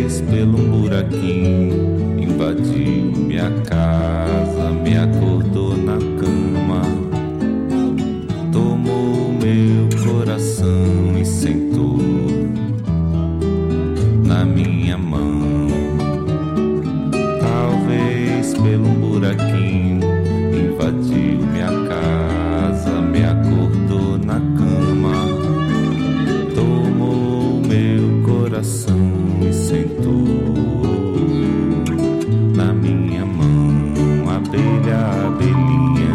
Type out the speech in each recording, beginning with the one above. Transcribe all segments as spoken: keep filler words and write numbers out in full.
vez pelo um buraquinho invadiu minha casa, me acordou na cama, tomou meu coração e sentou na minha mão. Talvez pelo um buraquinho invadiu minha casa, me acordou na cama, tomou meu coração e sentou na minha mão. Abelha, abelhinha,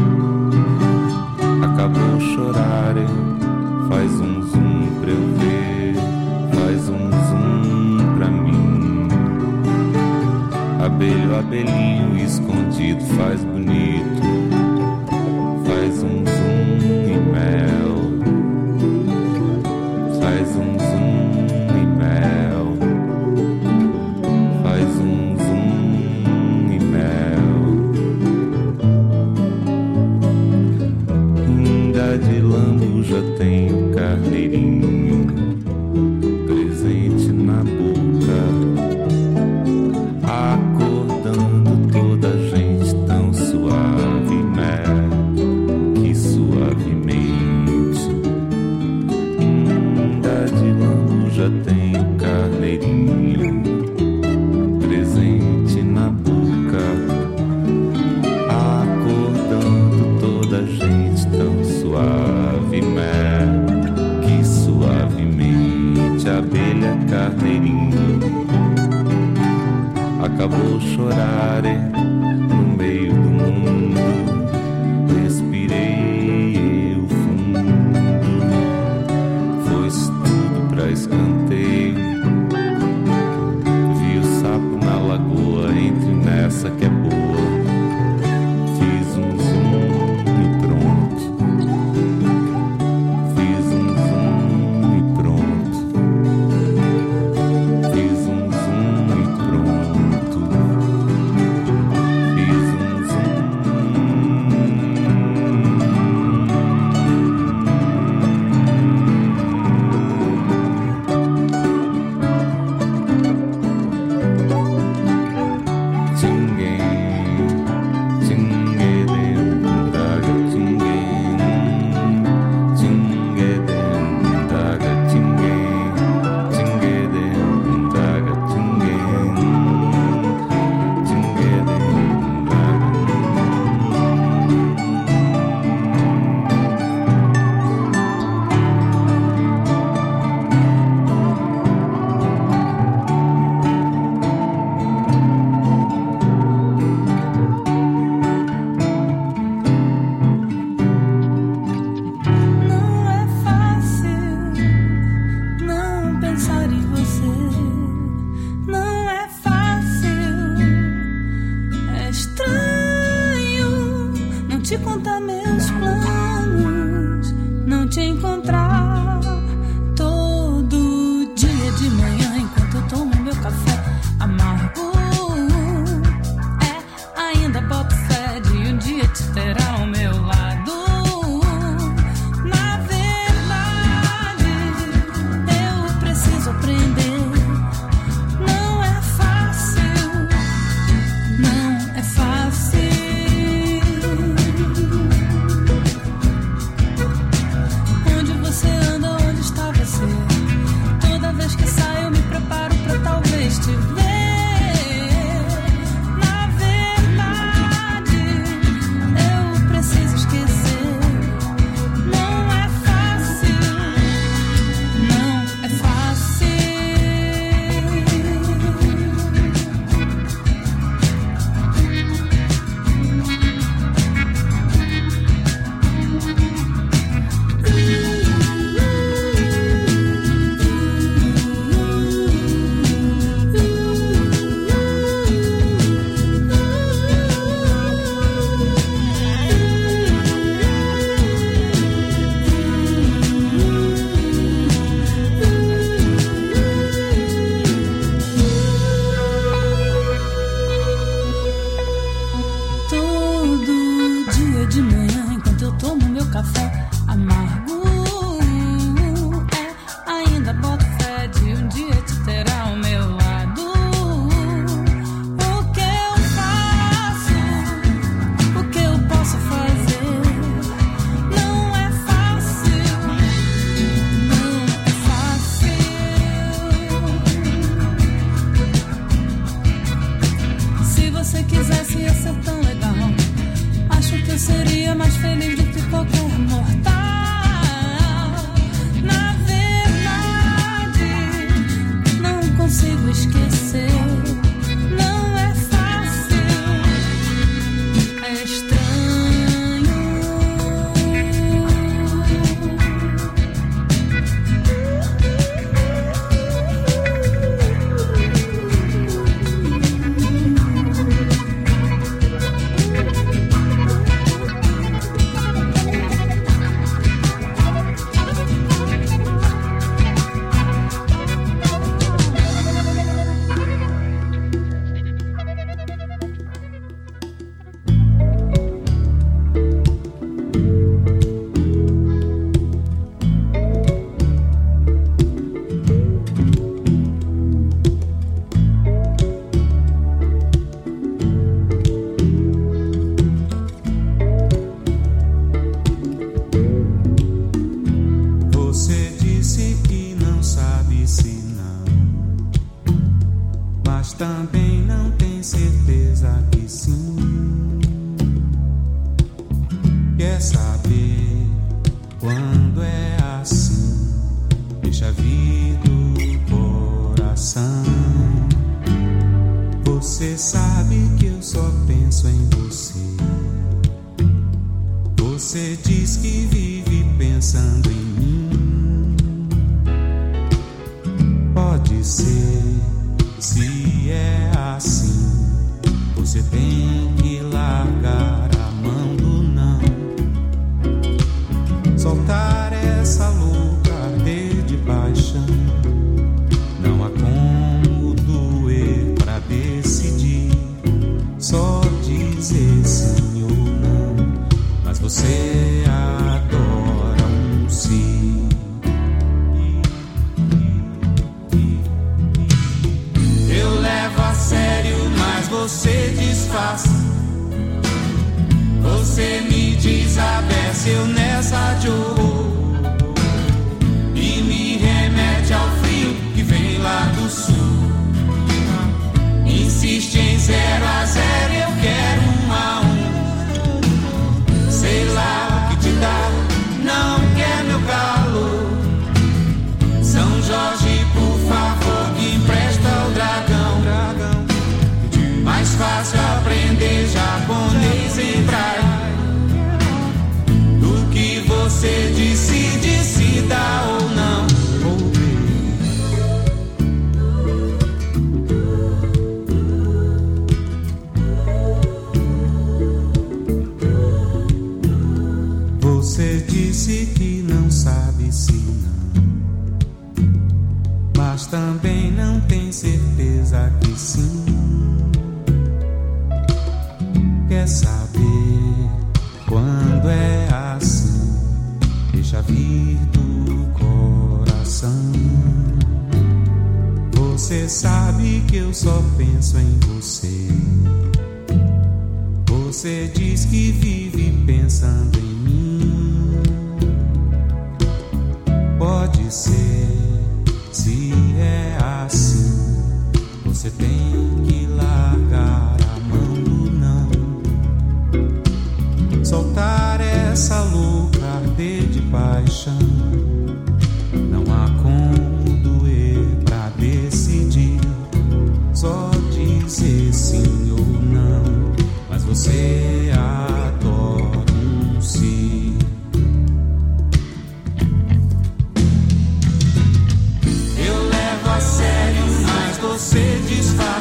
acabou de chorar, faz um zoom pra eu ver, faz um zoom pra mim. Abelho, abelhinho escondido, faz bonito, faz um zoom e mel, faz um zoom e mel, faz um zoom e mel. Ainda de lambuja tem o carneirinho presente na boca, acordando toda a gente tão suave, né? Que suavemente. Ainda de lambuja tem o carneirinho presente na boca, acordando toda a gente tão suave, né? Que suavemente. Abelha, carneirinho, acabou de chorar no meio do mundo. Respirei eu fundo, foi-se tudo pra escanteio. Vi o sapo na lagoa, entre nessa que é boa. Fiz um zoom e pronto, fiz um zoom e pronto, fiz um zoom e pronto, fiz um zoom. Onde você anda, onde está você? Toda vez que saio eu me preparo. consigo esquecer. Não é fácil, é estranho. Você disse que não sabe se não, mas também não tem certeza que sim. Quer saber quando é assim? Deixa vir do coração. Você sabe que eu só penso em você. Você diz que vive pensando em mim. Pode ser, se é assim, você tem que largar a mão do não. Soltar essa louca arder de paixão. Não há como doer pra decidir. Só dizer sim ou não. Mas você adora um sim. Eu levo a sério, mas você disfarça. Você me desabece, eu nessa de horror. E me remete ao frio que vem lá do sul. Insiste em zero a zero, eu quero um a um. Sei lá o que te dá, não quer meu calor. São Jorge, por favor, que empresta o dragão. Mais fácil aprender japonês em braille do que você decide se dá ou não. Você disse que não sabe se não, mas também não tem certeza que sim. Quer saber quando é assim? Deixa vir do coração. Você sabe que eu só penso em você. Você diz que vive pensando em mim. Pode ser, se é assim, você tem que largar a mão do não. Soltar essa louca arder de paixão. Não há como doer pra decidir. Só dizer sim ou não. Mas você adora um sim. Eu levo a sério, mas você disfarça.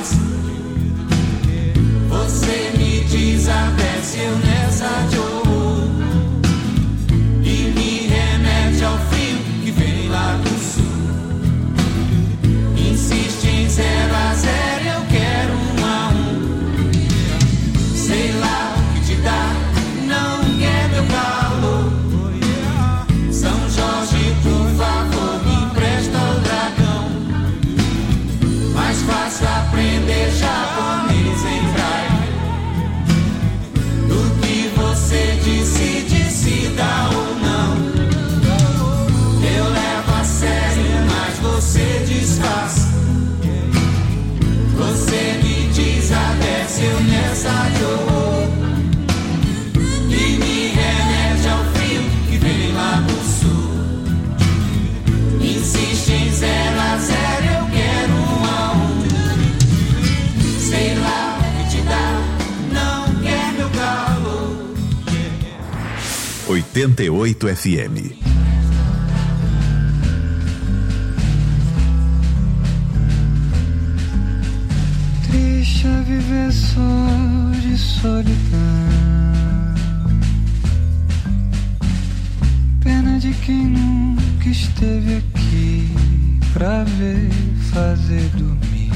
oitenta e oito F M. Triste é viver só de solidão. Pena de quem nunca esteve aqui pra ver fazer dormir.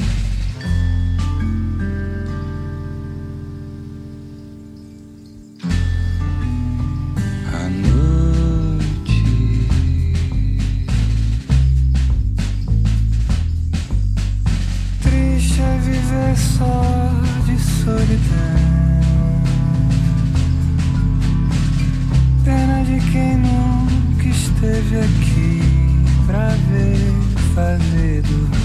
A noite triste é viver só de solidão. Pena de quem nunca esteve aqui pra ver fazer dormir.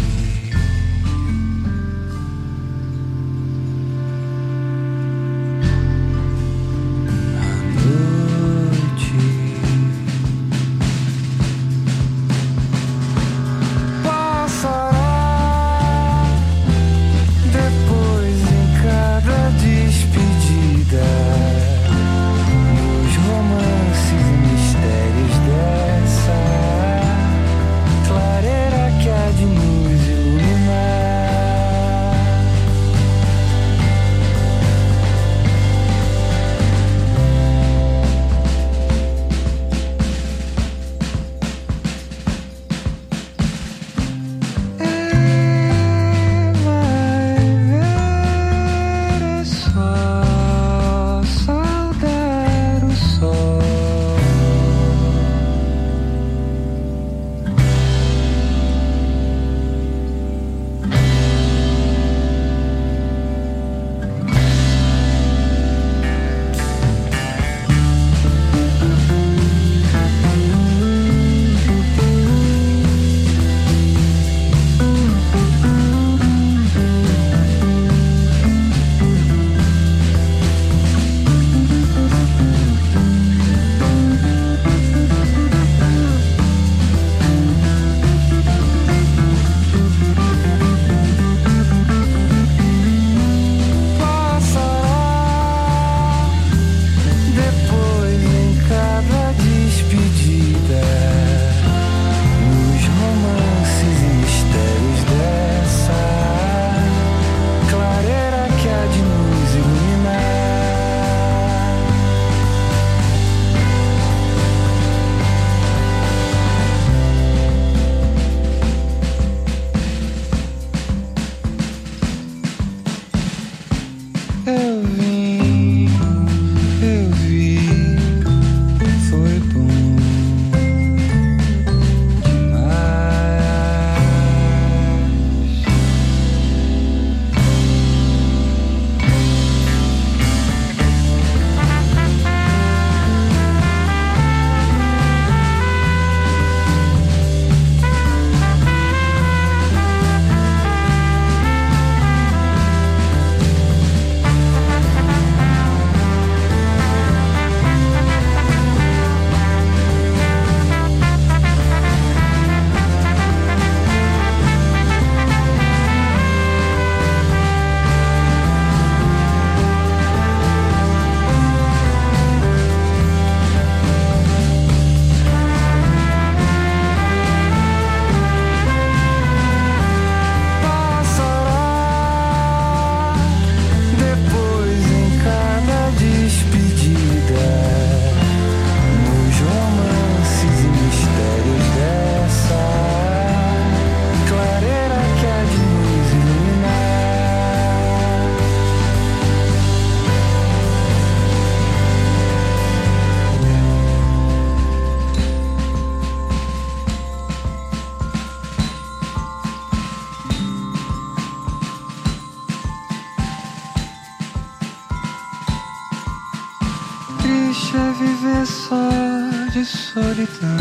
Deixa viver só de solidão.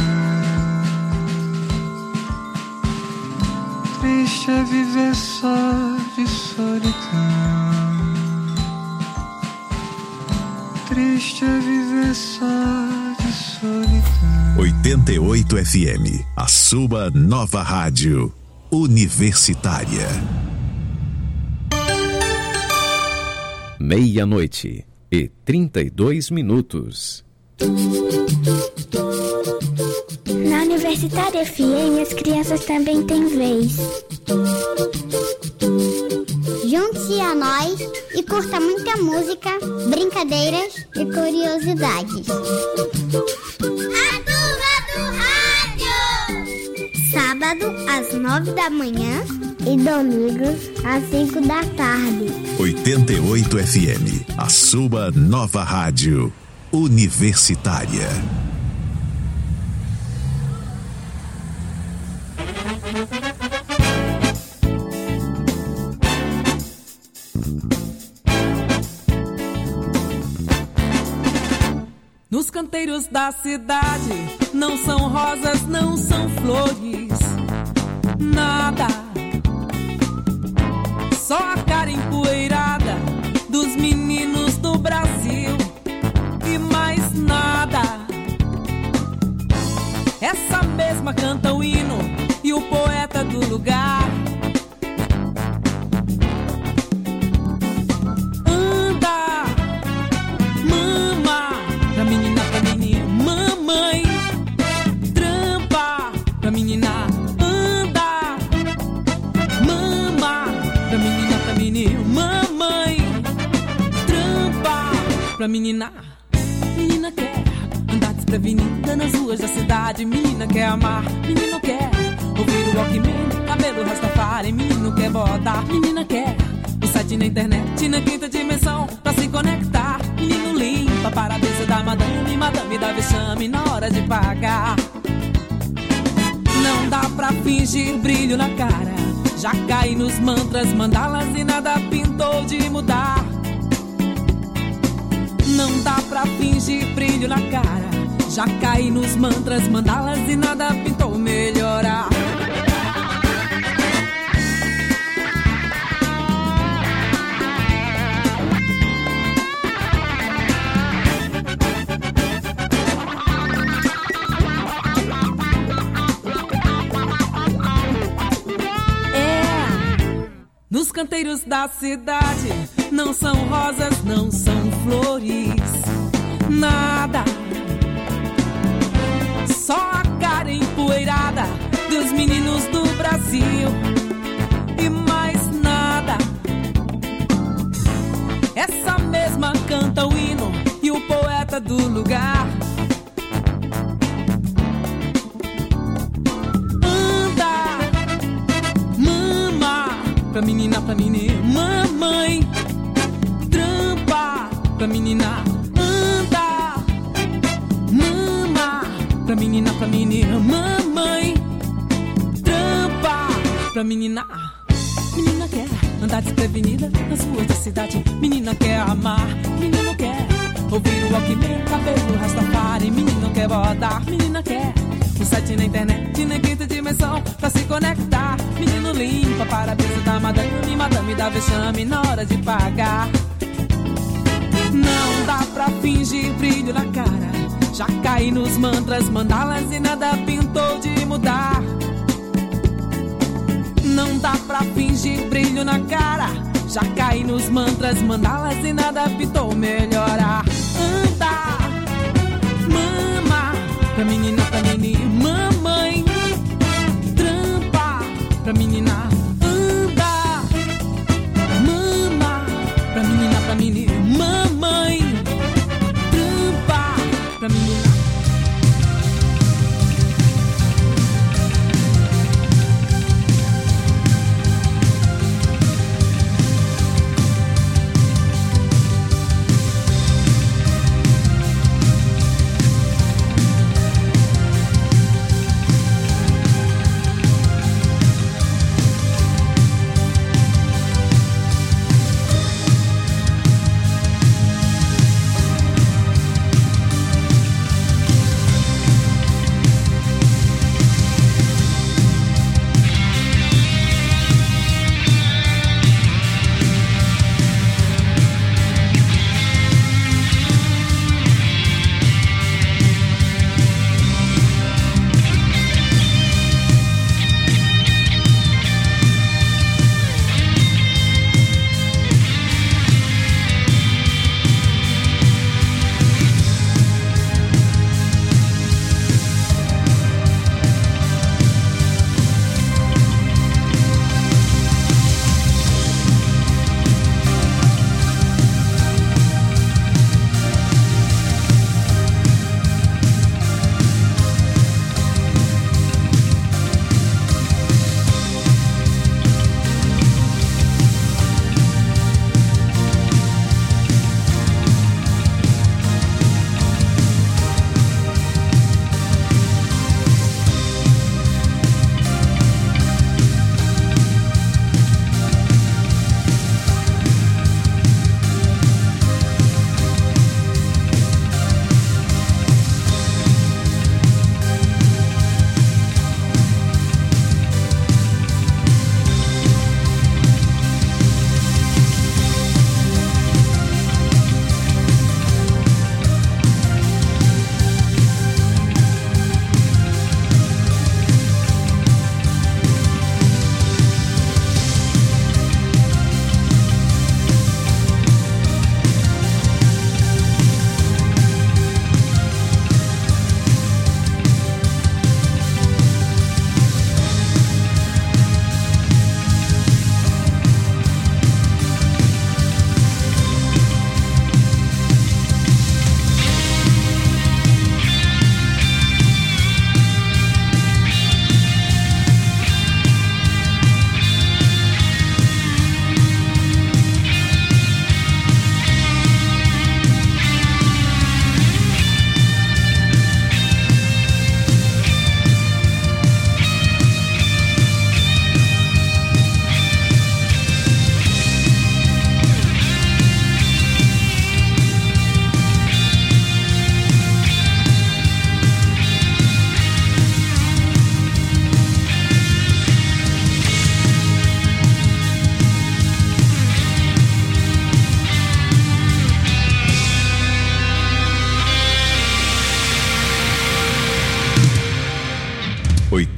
Triste é viver só de solidão. Triste é viver só de solidão. oitenta e oito F M, a sua nova rádio universitária. Meia-noite e trinta e dois minutos. Na Universitária F M, as crianças também têm vez. Junte-se a nós e curta muita música, brincadeiras e curiosidades. A Turma do Rádio! Sábado, às nove da manhã e domingos, às cinco da tarde. oitenta e oito F M, a sua nova rádio universitária. Nos canteiros da cidade não são rosas, não são flores, nada. Só a cara empoeirada dos meninos do Brasil e mais nada. Essa mesma canta o hino e o poeta do lugar menina, pra menina, mamãe, trampa pra menina, anda, mama, pra menina, pra menina, mamãe, trampa pra menina. Menina quer andar desprevenida nas ruas da cidade, menina quer amar, menino quer ouvir o Walkman, cabelo Rastafari, menino quer bodar, menina quer o site na internet, na quinta dimensão, pra se conectar. Menino limpa para a mesa da madame, madame dá vexame na hora de pagar. Não dá pra fingir brilho na cara, já cai nos mantras, mandalas e nada pintou de mudar. Não dá pra fingir brilho na cara, já cai nos mantras, mandalas e nada pintou melhorar. Nos canteiros da cidade não são rosas, não são flores, nada. Só a cara empoeirada dos meninos do Brasil e mais nada. Essa mesma canta o hino e o poeta do lugar pra menina, pra menina, mamãe, trampa pra menina, anda, mama, pra menina, pra menina, mamãe, trampa pra menina. Menina quer andar desprevenida nas ruas da cidade, menina quer amar, menino quer ouvir o Walkman, cabelo Rastafari, menino quer bodar, menina quer o site na internet, na quinta dimensão, pra se conectar. Menino limpa para a mesa da madame, madame dá vexame na hora de pagar. Não dá pra fingir brilho na cara, já cai nos mantras, mandalas e nada pintou de mudar. Não dá pra fingir brilho na cara, já cai nos mantras, mandalas e nada pintou melhorar. Anda, mama, pra menina, pra menina, mamãe, trampa pra menina, anda, mama, pra menina, pra menina, mamãe, trampa pra menina.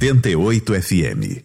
noventa e oito F M.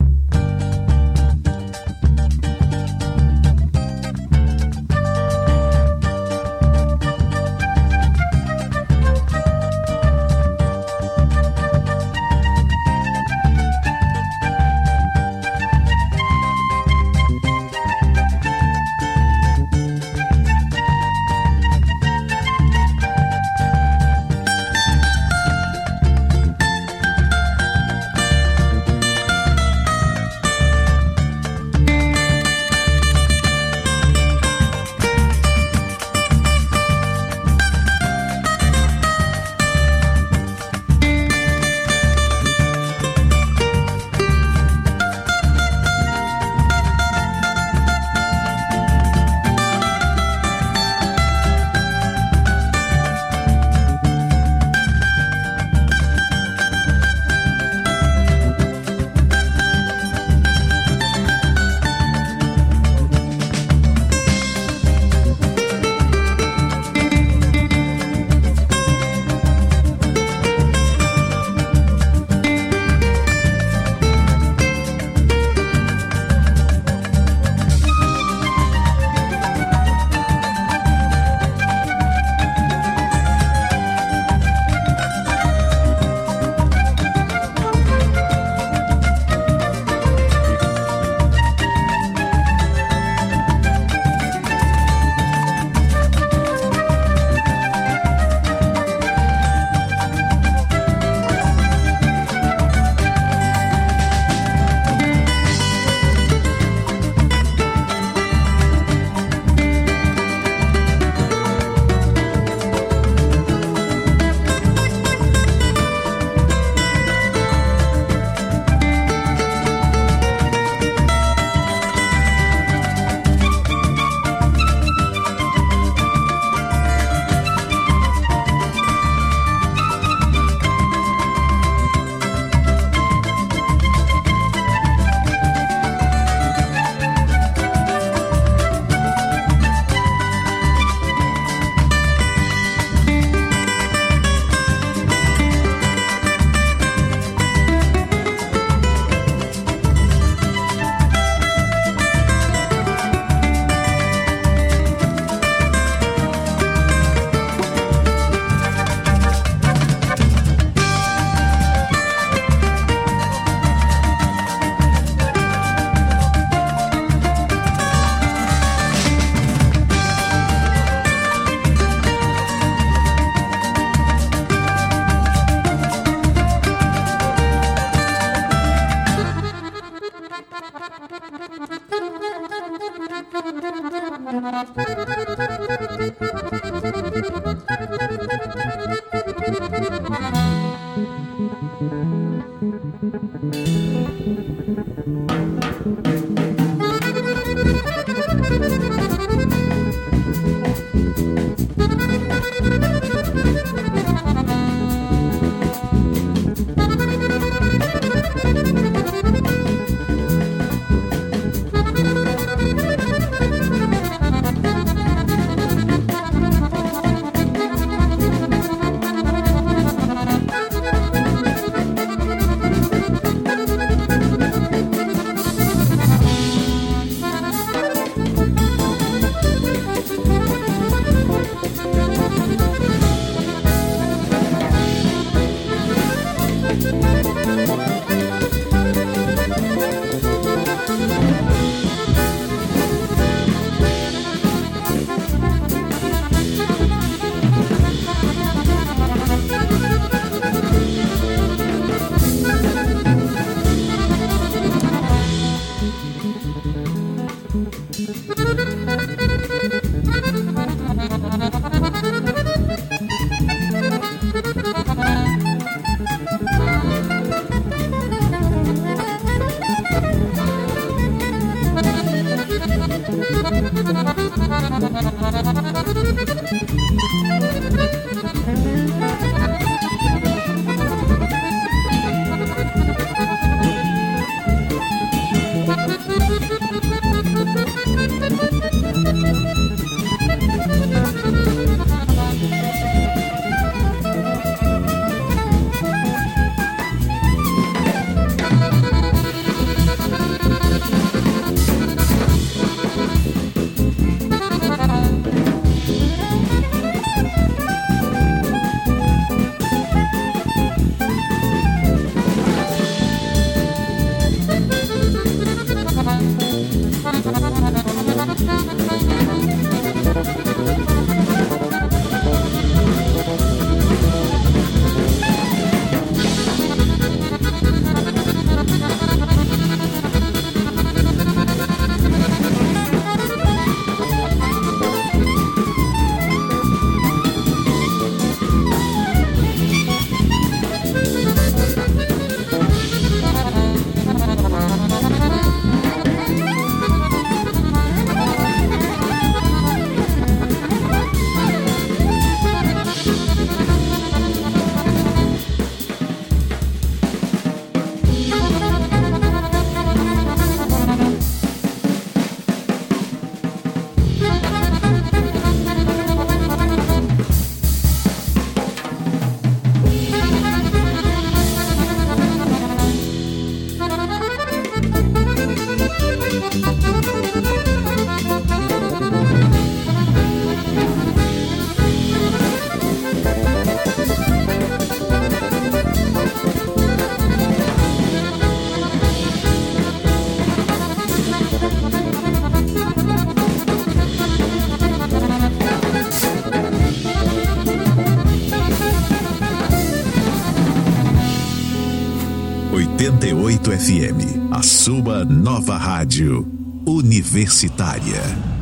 oito F M, a sua nova rádio universitária.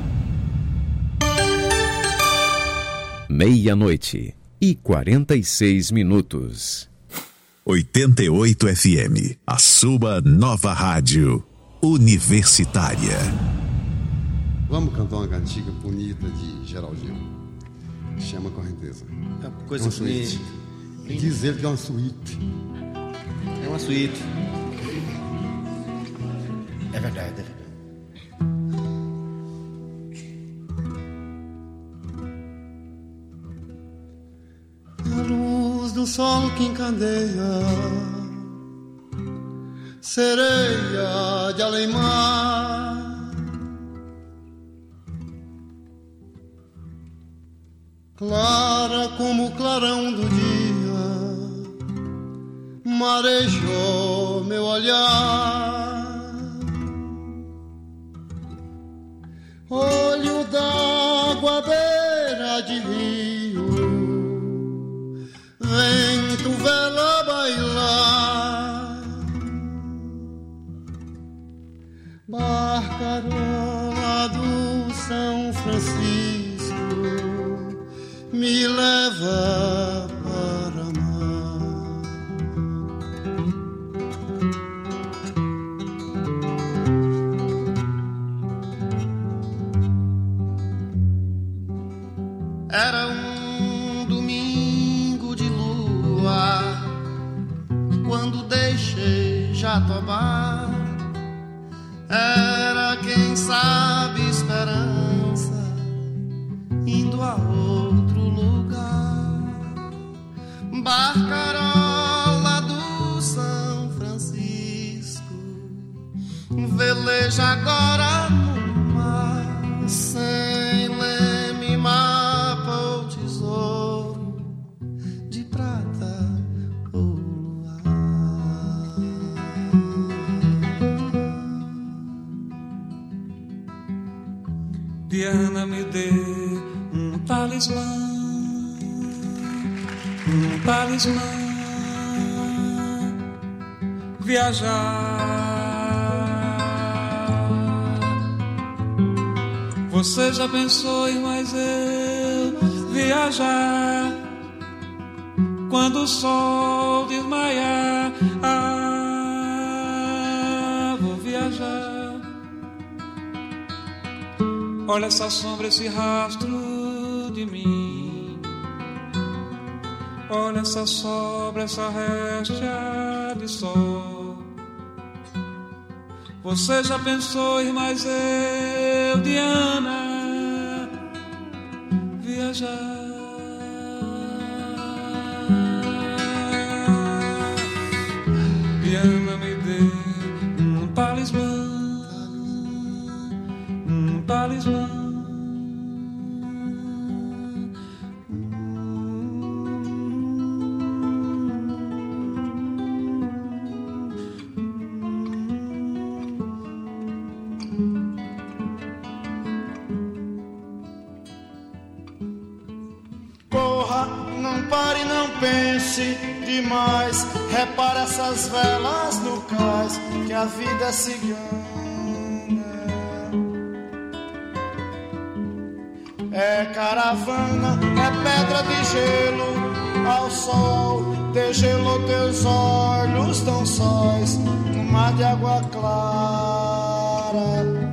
Meia-noite e quarenta e seis minutos. oitenta e oito F M, a sua nova rádio universitária. Vamos cantar uma cantiga bonita de Geraldinho. Chama Correnteza. É uma coisa é uma suíte. Que... Diz ele que é uma suíte. É uma suíte. É verdade, é verdade. A luz do sol que encandeia, sereia de além-mar, clara como o clarão do dia, marejou meu olhar. Olho d'água à beira de rio, vento vela bailar, barcarola do São Francisco me leva para mar. Era um domingo de lua quando deixei Jatobá. Era, quem sabe, esperança indo a outro lugar. Barcarola do São Francisco veleja agora no mar, sem leme, mapa ou tesouro de prata ou luar. Diana, me dê um talismã, um talismã, viajar. Você já pensou em mais eu viajar? Quando o sol desmaiar, ah, vou viajar. Olha essa sombra, esse rastro de mim. Olha essa sobra, essa réstia de sol. Você já pensou em mais eu, Diana, viajar? Diana, me dê um talismã, um talismã. Corra, não pare, não pense demais. Repara essas velas no cais, que a vida é cigana. É caravana, é pedra de gelo ao sol, degelou teus olhos tão sóis no mar de água clara.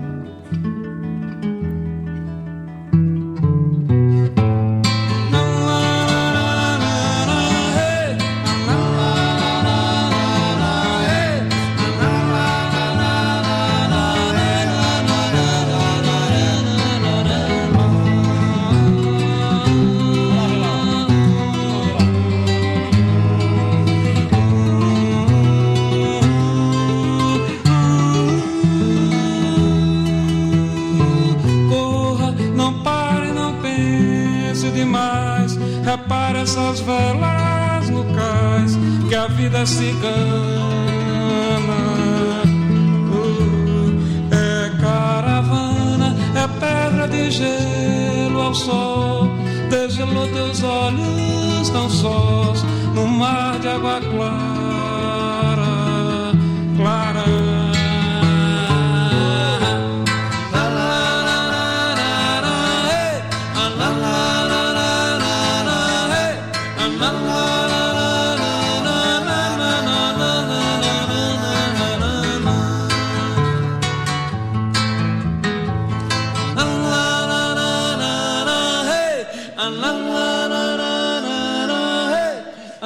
Repara essas velas no cais, que a vida é cigana. uh, É caravana, é pedra de gelo ao sol, degelou teus olhos tão sós no mar de água clara, clara.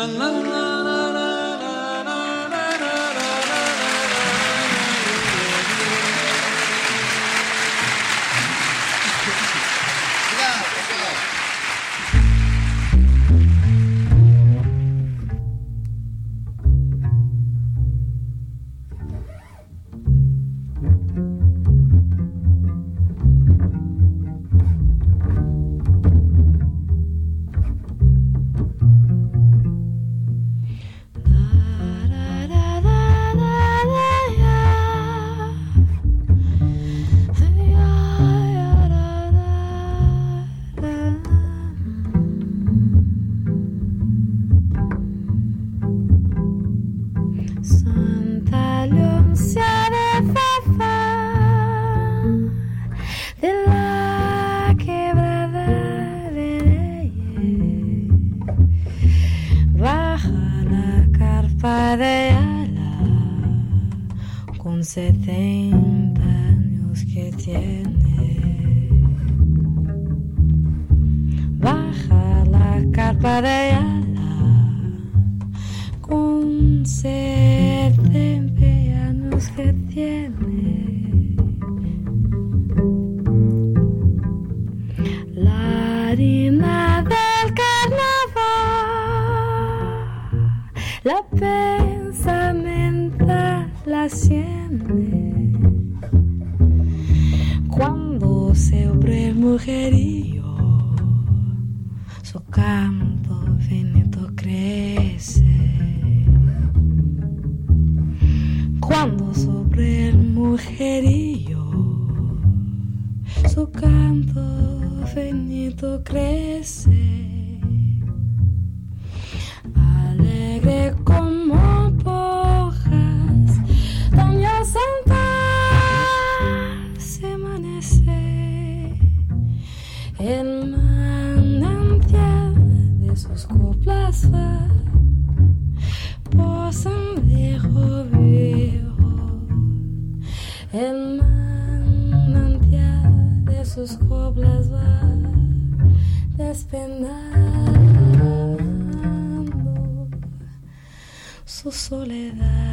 setenta años que tiene. Baja la carpa de ala con setenta años que tiene. La harina del carnaval, la pensamenta la siente. Cuando se obre el mujerío, su canto finito crece. Cuando sobre el mujerío, su canto finito crece. Alegre como pojas, doña Santa se amanece. El manantial de sus coplas va por sendero viejo. El manantial de sus coplas va despeinando su soledad.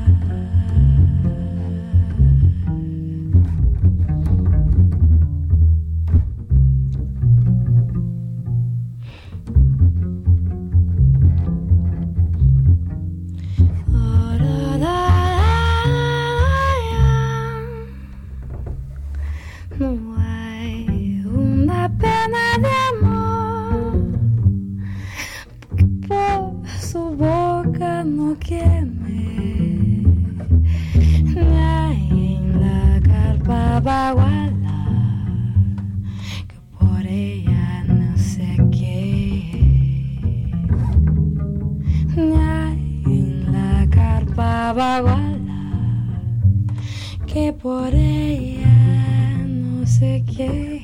No hay una pena de amor que por su boca no queme, ni hay en la carpa baguala que por ella no se quede, ni hay en la carpa baguala que por ella no sé qué.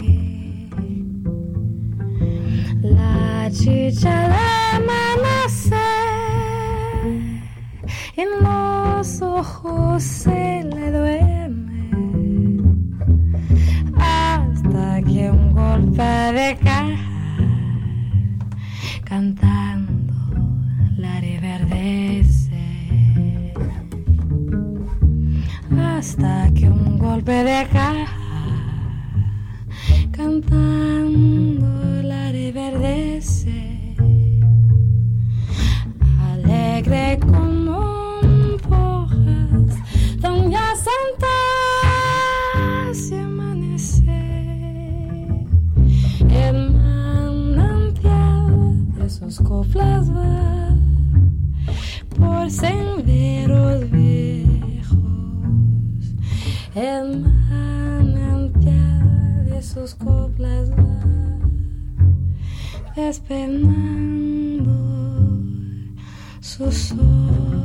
La chicha la amanecer en los ojos se le duerme hasta que un golpe de caja cantando la reverdece, hasta que un golpe de caja cantando la reverdece. Alegre como un pojas, doña Santa se amanece. El manantial de sus coplas va por senderos viejos. El manantial de sus coplas va despeinando su soledad.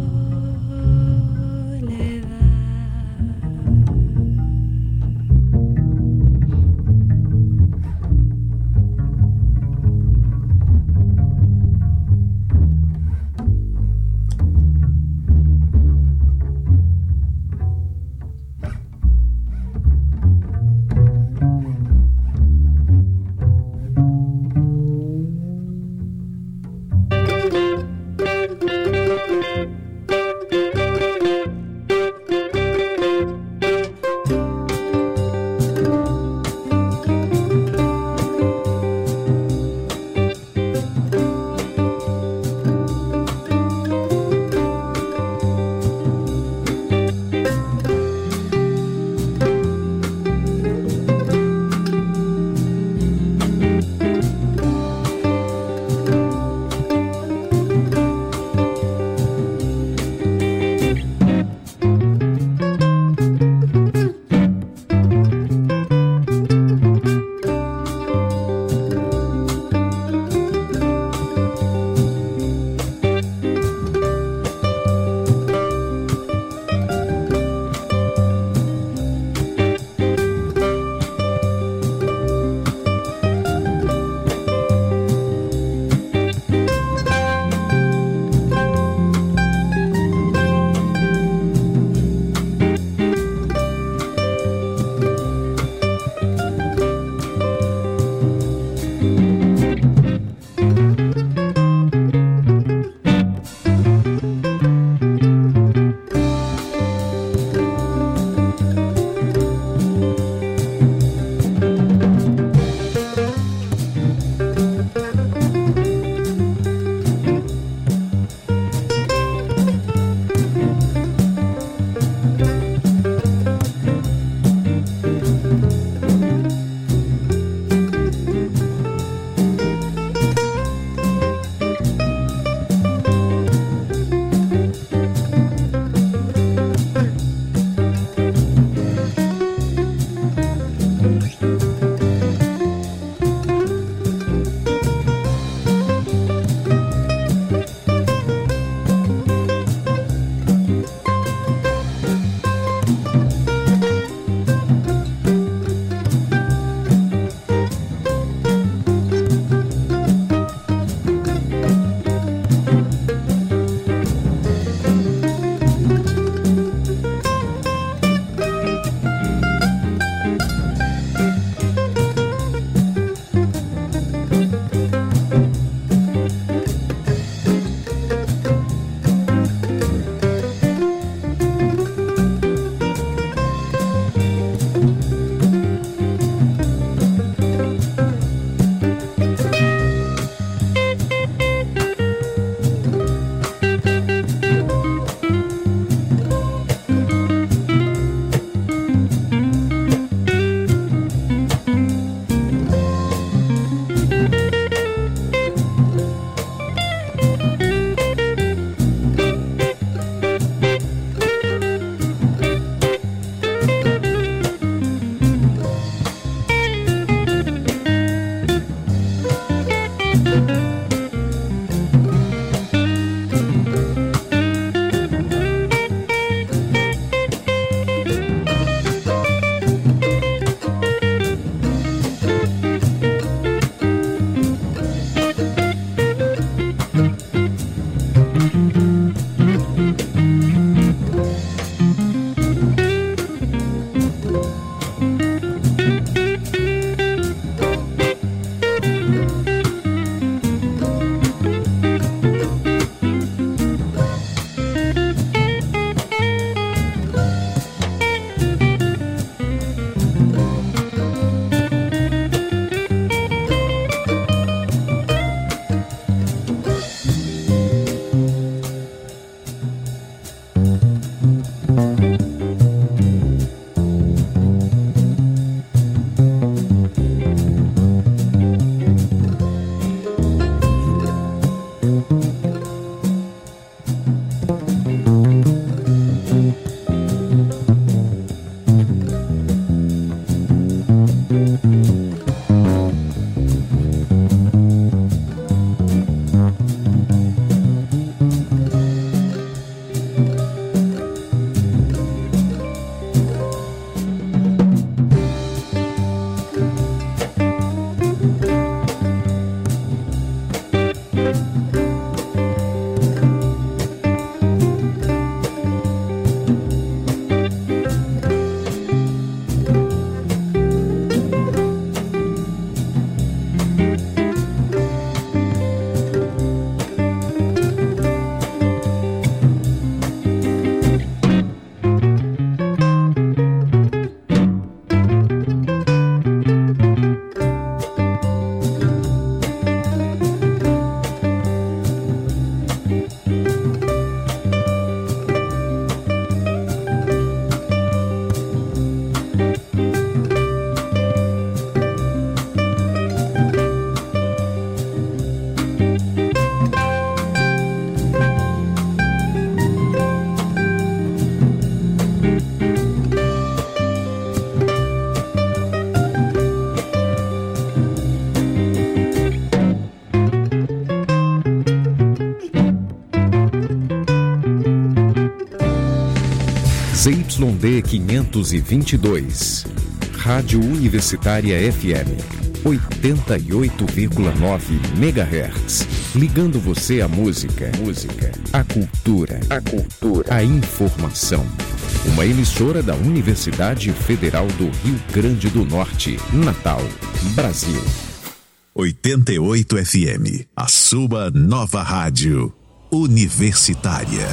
D quinhentos e vinte e dois. Rádio Universitária F M oitenta e oito vírgula nove megahertz. Ligando você à música, música, à cultura, a cultura, a informação. Uma emissora da Universidade Federal do Rio Grande do Norte, Natal, Brasil. oitenta e oito F M, a sua nova rádio universitária.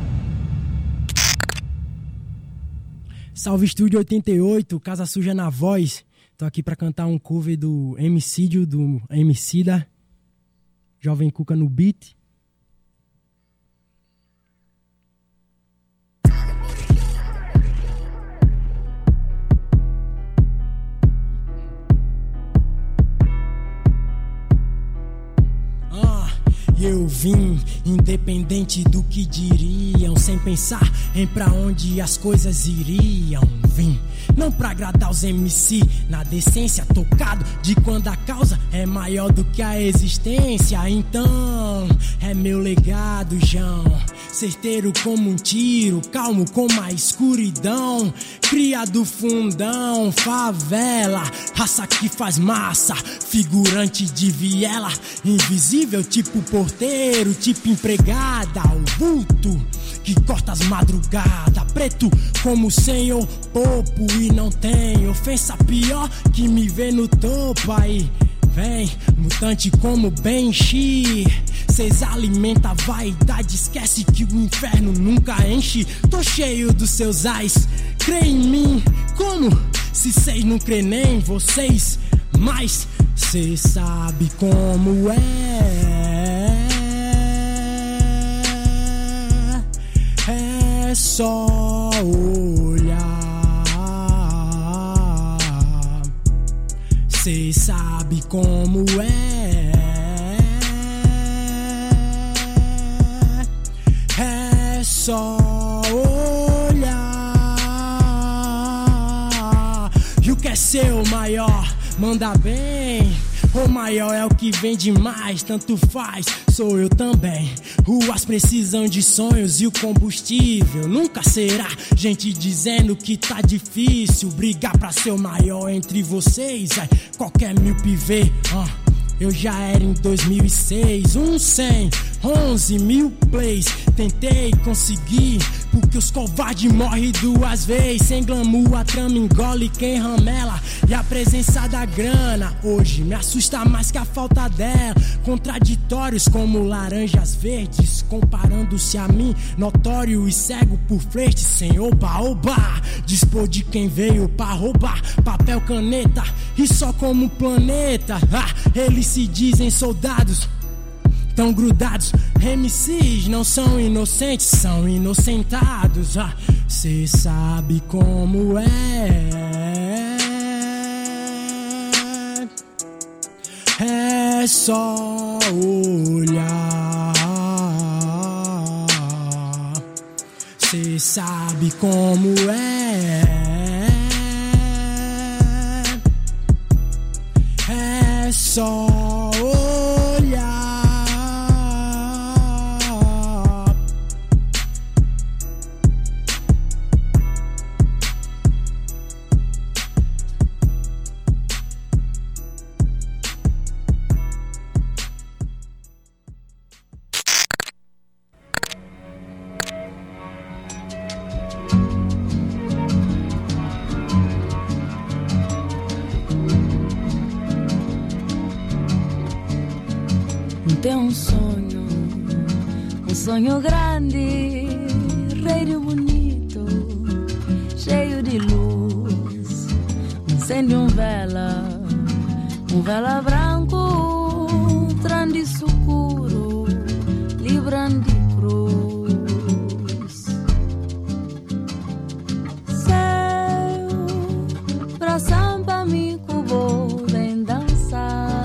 Salve Estúdio oitenta e oito, Casa Suja na voz. Tô aqui pra cantar um cover do Emicídio, do Emicida, Jovem Cuca no beat. Eu vim, independente do que diriam, sem pensar em pra onde as coisas iriam. Vim, não pra agradar os M C, na decência, tocado de quando a causa é maior do que a existência. Então, é meu legado, João, certeiro como um tiro, calmo como a escuridão, cria do fundão, favela, raça que faz massa, figurante de viela, invisível tipo porteiro, tipo empregada, o vulto que corta as madrugadas, preto como senhor popo e não tem ofensa pior que me vê no topo. Aí vem, mutante como Benchi, cês alimenta a vaidade, esquece que o inferno nunca enche. Tô cheio dos seus ais, crê em mim, como se cês não crê nem vocês, mas cê sabe como é. É só olhar, cê sabe como é. É só olhar. E o que é seu maior, manda bem. O maior é o que vem demais, tanto faz, sou eu também. Ruas precisam de sonhos e o combustível nunca será gente dizendo que tá difícil brigar pra ser o maior entre vocês. É qualquer míope vê, uh, eu já era em dois mil e seis, um cem, onze mil plays, tentei conseguir, porque os covardes morrem duas vezes. Sem glamour a trama engole quem ramela, e a presença da grana hoje me assusta mais que a falta dela. Contraditórios como laranjas verdes, comparando-se a mim, notório e cego por flerte. Sem oba-oba, dispor de quem veio pra roubar papel, caneta e só como planeta. Ah, eles se dizem soldados, tão grudados. M Cs não são inocentes, são inocentados. Ah, cê sabe como é. É só olhar, cê sabe como é. É só olhar. Tem um sonho, um sonho grande, reiro bonito, cheio de luz. Acende um vela, um vela branco, trande escuro, livrando de cruz. Céu, pra samba me cubou, vem dançar.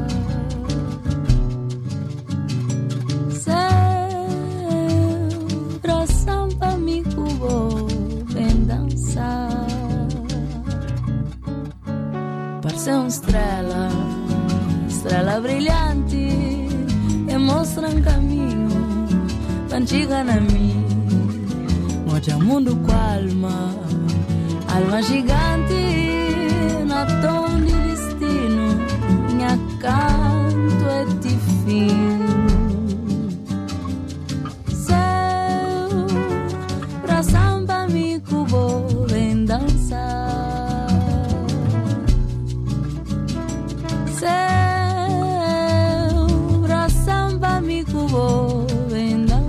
Parece uma estrela, estrela brilhante, e mostra um caminho, pra chegar a mim. Mostra o mundo com alma, alma gigante na tom de destino, minha canto é de fim. Céu, pra samba me cubo, vem dançar. Céu, pra samba me cubo, vem dançar.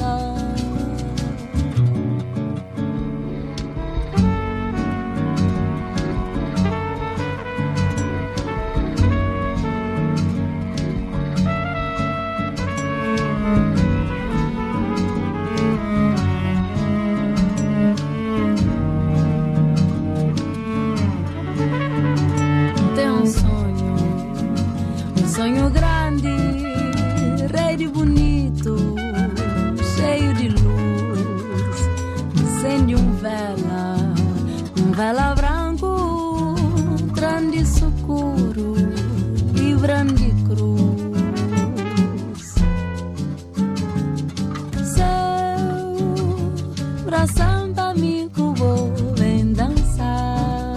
Sonho grande, rei de bonito, cheio de luz. Acende um vela, um vela branco, grande escuro e grande cruz. Céu, pra samba me cubo, vem dançar.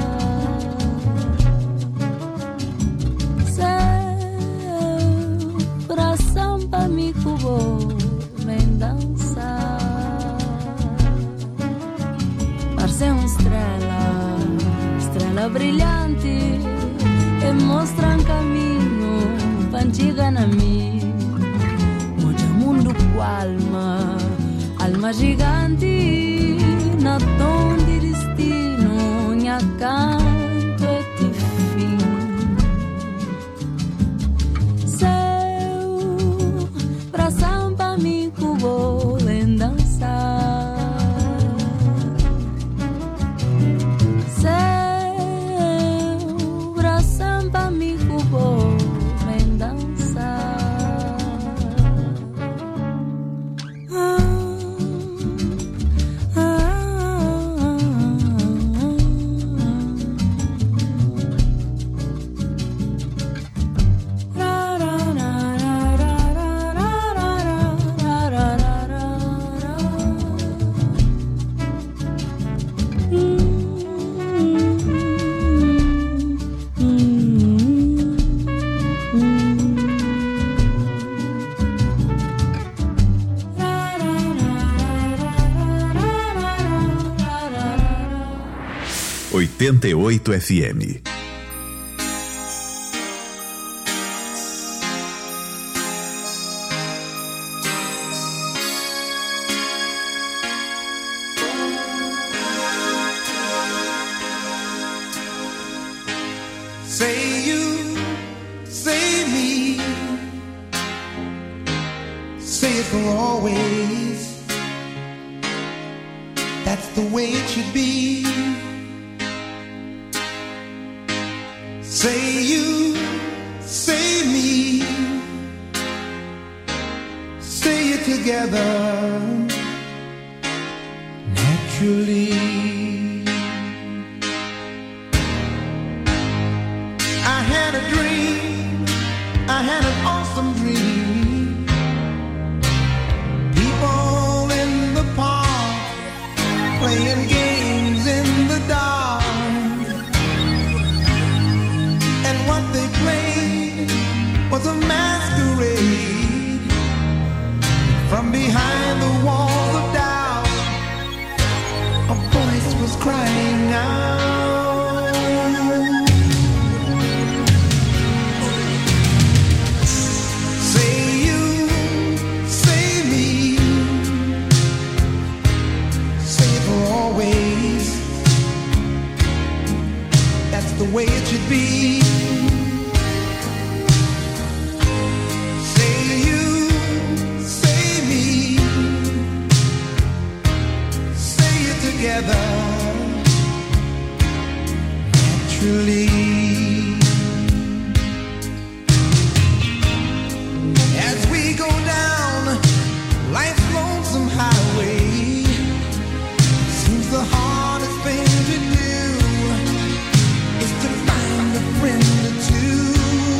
Me cubo, vem dançar. Parece uma estrela, estrela brilhante, e mostra um caminho pantiga na mim. Muda mundo com alma, alma gigante, na tom de destino, minha canto é de fim. Samba me cubo, vem dançar. Céu, pra samba me cubo, vem dançar. Ah, ah, ah, ah, ah. oitenta e oito F M. Say you, say me, say it for always. That's the way it should be. Say you, say me, say it together naturally. I had a dream, I had an awesome dream. People in the park playing games in the dark. And what they played was a masquerade. From behind the walls of doubt, a voice was crying out. Say you, say me, say it for always. That's the way it should be. Together naturally. As we go down life's lonesome highway, seems the hardest thing to do is to find a friend or two.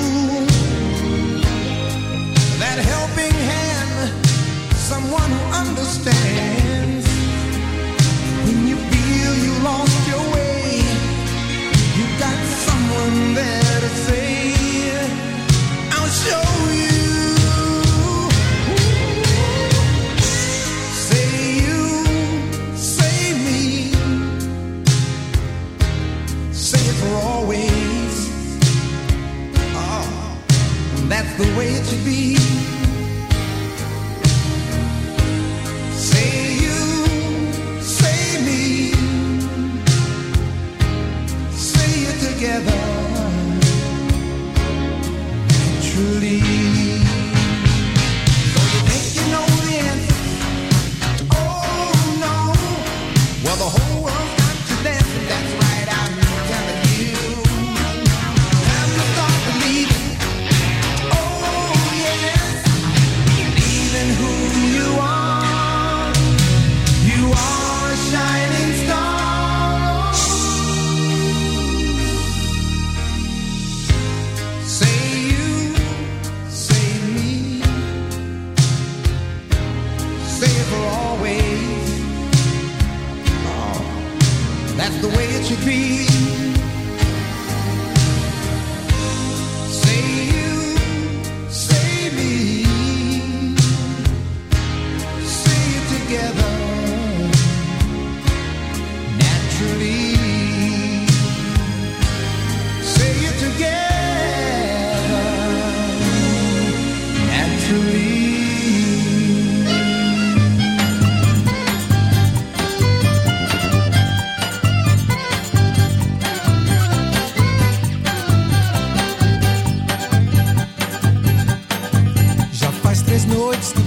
That helping hand, someone who understands when you feel you lost your way. the way it should be. Say you, say me, say it together, truly. So you think you know the answer? Oh no. Well, the whole world's got to dance, and that's right, I'm telling you. Time to start believing. Oh yes, believe in who you are. You are a shining star. Say you, say me, say it for always. Oh, that's the way it should be. Say you, say me, say it together, naturally. Say it together, naturally. Já faz três noites que